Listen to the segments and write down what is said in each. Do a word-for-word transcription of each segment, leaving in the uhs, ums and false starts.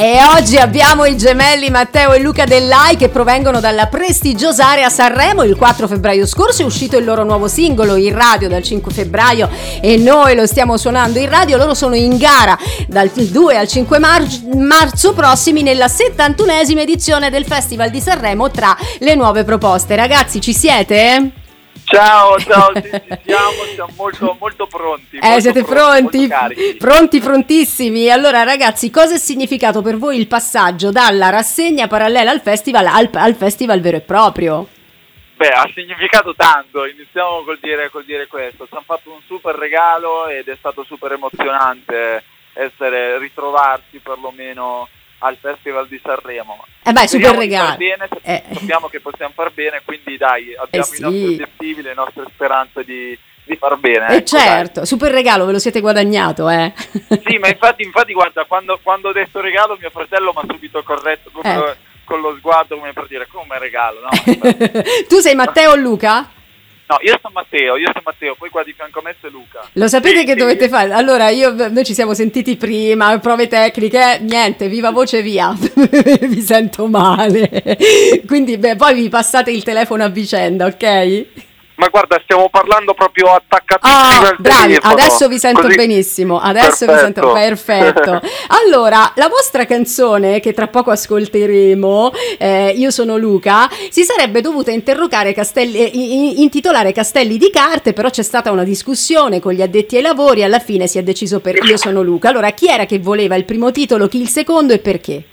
E oggi abbiamo i gemelli Matteo e Luca Dell'Ai che provengono dalla prestigiosa area Sanremo. Il quattro febbraio scorso è uscito il loro nuovo singolo in radio dal cinque febbraio e noi lo stiamo suonando in radio. Loro sono in gara dal due al cinque mar- marzo prossimi nella settantunesima edizione del Festival di Sanremo tra le nuove proposte. Ragazzi, ci siete? Ciao, ciao, sì, ci siamo, siamo molto, molto pronti. Eh, molto siete pronti? pronti? Pronti, prontissimi. Allora, ragazzi, cosa è significato per voi il passaggio dalla rassegna parallela al festival al, al festival vero e proprio? Beh, ha significato tanto. Iniziamo col dire, col dire questo. Ci hanno fatto un super regalo ed è stato super emozionante essere, ritrovarsi perlomeno al Festival di Sanremo. Eh beh, super regalo. Bene, eh. Sappiamo che possiamo far bene, quindi dai, abbiamo eh sì. i nostri obiettivi, le nostre speranze di, di far bene. Eh ecco, certo, dai. Super regalo, ve lo siete guadagnato, eh. Sì, ma infatti, infatti guarda, quando, quando ho detto regalo mio fratello mi ha subito corretto con, eh. con lo sguardo come per dire come regalo, no? Tu sei Matteo o Luca? No, io sono Matteo, io sono Matteo, poi qua di fianco a me c'è Luca. Lo sapete sì, che sì. dovete fare? Allora, io, noi ci siamo sentiti prima, prove tecniche, niente, viva voce via, vi sento male. Quindi, beh, poi vi passate il telefono a vicenda, ok? Ma guarda, stiamo parlando proprio attaccatissimi Ah, al bravi, telefono. adesso vi sento Così... benissimo, adesso perfetto. vi sento perfetto. Allora, la vostra canzone che tra poco ascolteremo, eh, Io sono Luca, si sarebbe dovuta interrogare castelli, intitolare Castelli di carte, però c'è stata una discussione con gli addetti ai lavori e alla fine si è deciso per Io sono Luca. Allora, chi era che voleva il primo titolo, chi il secondo e perché?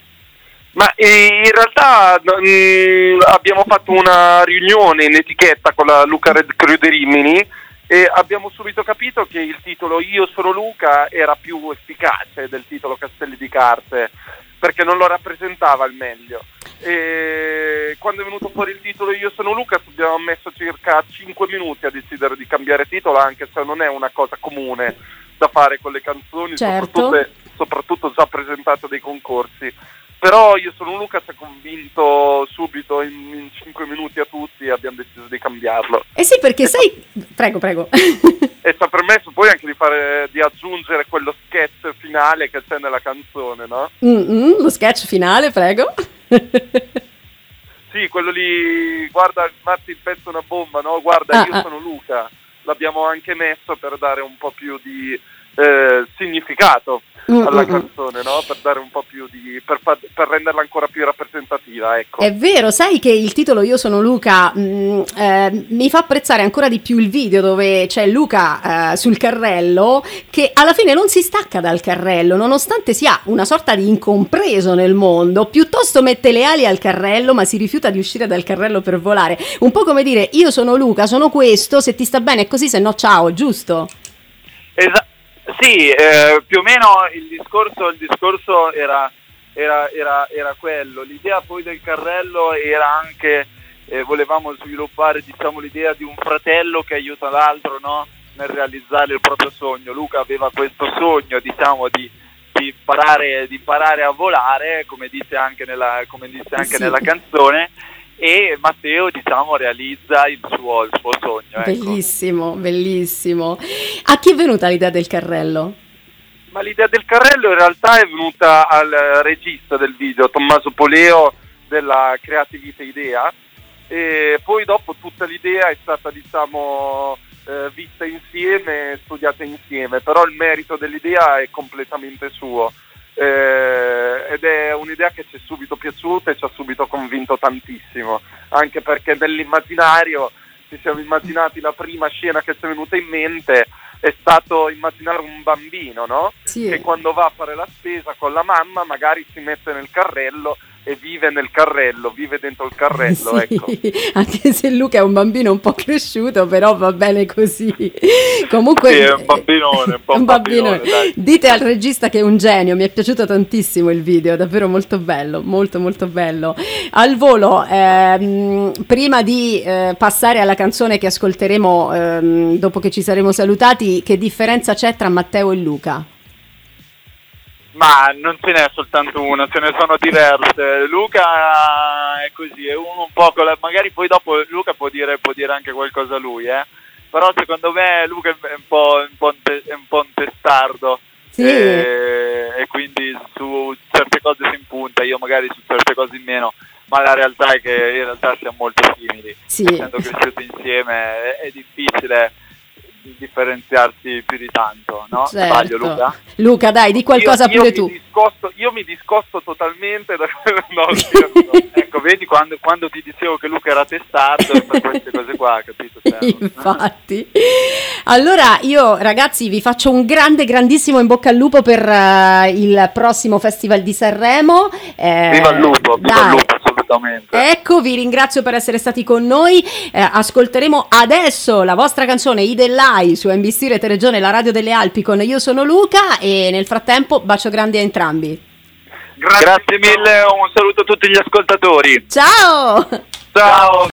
Ma eh, in realtà mh, abbiamo fatto una riunione in etichetta con la Luca Red Crew di Rimini e abbiamo subito capito che il titolo Io sono Luca era più efficace del titolo Castelli di carte, perché non lo rappresentava al meglio. E quando è venuto fuori il titolo Io sono Luca abbiamo messo circa cinque minuti a decidere di cambiare titolo, anche se non è una cosa comune da fare con le canzoni, certo. soprattutto, soprattutto già presentate dei concorsi. Però Io sono Luca ci ha convinto subito in, in cinque minuti a tutti e abbiamo deciso di cambiarlo. Eh sì, perché e sai... Fa... Prego, prego. E ci ha permesso poi anche di fare di aggiungere quello sketch finale che c'è nella canzone, no? Mm-hmm, lo sketch finale, prego. Sì, quello lì, guarda, Matti, il pezzo è una bomba, no? Guarda, ah, Io ah. sono Luca. L'abbiamo anche messo per dare un po' più di eh, significato alla mm-hmm. canzone, no? Per dare un po' più di per, fa, per renderla ancora più rappresentativa, ecco. È vero, sai che il titolo Io sono Luca mh, eh, mi fa apprezzare ancora di più il video dove c'è Luca eh, sul carrello che alla fine non si stacca dal carrello nonostante sia una sorta di incompreso nel mondo, piuttosto mette le ali al carrello ma si rifiuta di uscire dal carrello per volare, un po' come dire io sono Luca, sono questo, se ti sta bene è così, se no ciao, giusto? Esatto. Sì, eh, più o meno il discorso, il discorso era, era, era, era quello. L'idea poi del carrello era anche, eh, volevamo sviluppare diciamo l'idea di un fratello che aiuta l'altro, no? Nel realizzare il proprio sogno. Luca aveva questo sogno, diciamo, di, di, imparare, di imparare a volare, come dice anche nella, come dice anche sì. nella canzone. E Matteo diciamo realizza il suo, il suo sogno, ecco. Bellissimo, bellissimo. A chi è venuta l'idea del carrello? Ma l'idea del carrello in realtà è venuta al regista del video, Tommaso Poleo della Creativity Idea, e poi dopo tutta l'idea è stata diciamo eh, vista insieme, studiata insieme, però il merito dell'idea è completamente suo. Eh, ed è un'idea che ci è subito piaciuta e ci ha subito convinto tantissimo, anche perché nell'immaginario ci siamo immaginati la prima scena che ci è venuta in mente è stato immaginare un bambino, no? Sì. Che quando va a fare la spesa con la mamma magari si mette nel carrello e vive nel carrello, vive dentro il carrello, sì, ecco. Anche se Luca è un bambino un po' cresciuto, però va bene così. Comunque sì, è un bambinone, un po' un bambinone, dai. Dite al regista che è un genio, mi è piaciuto tantissimo il video, davvero molto bello, molto molto bello. Al volo, ehm, prima di eh, passare alla canzone che ascolteremo ehm, dopo che ci saremo salutati, che differenza c'è tra Matteo e Luca? Ma non ce n'è soltanto una, ce ne sono diverse. Luca è così, è uno un po' con la... magari poi dopo Luca può dire, può dire anche qualcosa a lui, eh. Però secondo me Luca è un po', un po', un, te... è un, po un testardo, Sì. e, e quindi su certe cose si impunta, io magari su certe cose in meno, ma la realtà è che in realtà siamo molto simili, Sì. essendo cresciuti insieme è, è difficile differenziarsi più di tanto, no? Certo. Sbaglio, Luca? Luca, dai, di qualcosa io, pure io tu. Mi discosto, io mi discosto totalmente da no, io no. Ecco, vedi quando, quando ti dicevo che Luca era testardo e per queste cose qua, capito? Cioè, Infatti. Allora io ragazzi vi faccio un grande grandissimo in bocca al lupo per uh, il prossimo Festival di Sanremo. Eh, viva il lupo, viva dai. il lupo, assolutamente. Ecco, vi ringrazio per essere stati con noi. Eh, ascolteremo adesso la vostra canzone Idelai su M B C Rete Regione, la radio delle Alpi con Io sono Luca, e nel frattempo bacio grandi a entrambi. Grazie, Grazie mille, un saluto a tutti gli ascoltatori. Ciao! Ciao!